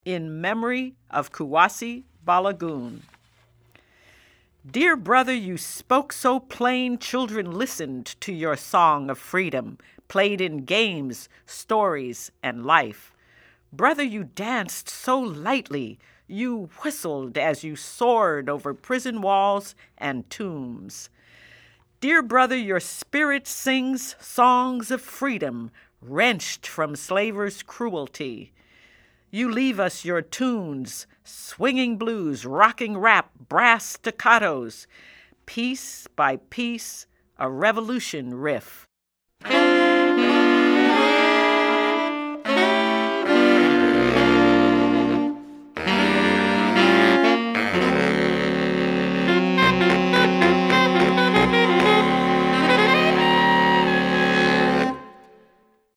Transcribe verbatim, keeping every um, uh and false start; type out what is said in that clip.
in memory of Kuwasi Balagoon. Dear brother, you spoke so plain, children listened to your song of freedom, played in games, stories, and life. Brother, you danced so lightly, you whistled as you soared over prison walls and tombs. Dear brother, your spirit sings songs of freedom, wrenched from slavers' cruelty. You leave us your tunes, swinging blues, rocking rap, brass staccatos, piece by piece, a revolution riff.